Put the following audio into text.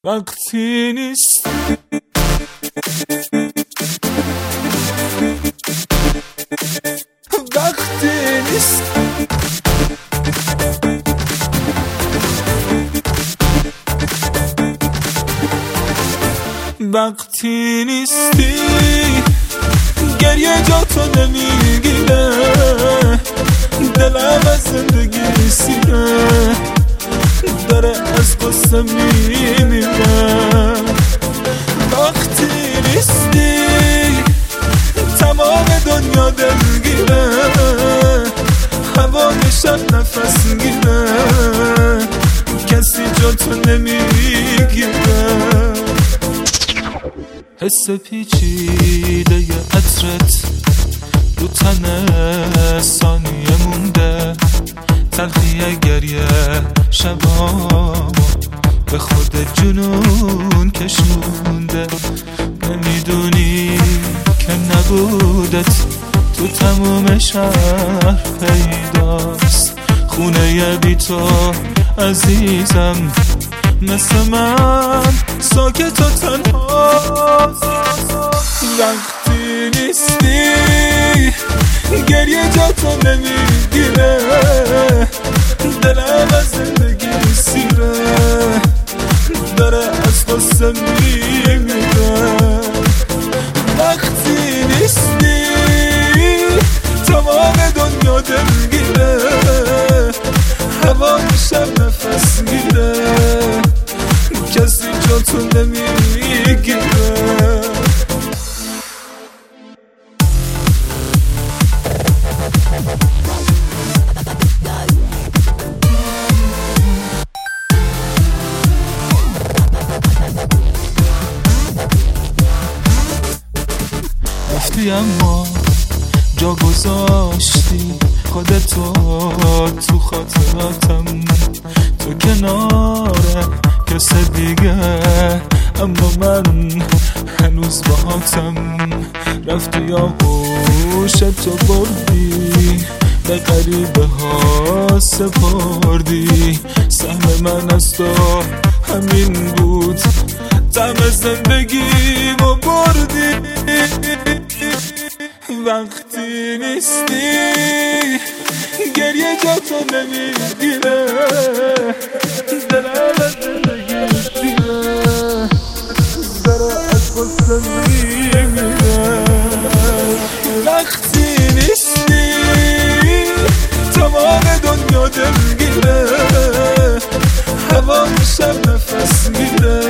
وقتی نیست وقتی نیست وقتی نیستی گریه جا تو نمیگیره دلم از زندگی سیره داره از قصه میمیره وقتی نیستی تمام دنیا دلگیره هوای شب نفس میگیره کسی جا تو نمیگیره حس پیچیده ی عطرت رو تن ثانیه مونده تلخی گریه شبامو به خود جنون کشونده نمیدونی که نبودت تو تموم شهر پیداست خونه بی تو عزیزم مثل من ساکت و تنهاست وقتی نیستی گریه جا تو نمیگیره دلم از زندگی سیره داره از قصه میمیره وقتی نیستی تمام دنیا دلگیره هوای شب نفس میگیره کسی جا تو نمیگیره رفتی اما جا گذاشتی خودتو تو خاطراتم تو کنار کس دیگه اما من هنوز باهاتم رفتی آغوشتو بردی به غریبه ها سپردی سهم من از تو همین بود طعم زندگیمو بردی وقتی نیستی گریه جا تو نمیگیره دلم از زندگی سیره داره از قصه میمیره وقتی نیستی تمام دنیا دلگیره هوا شب نفس میگیره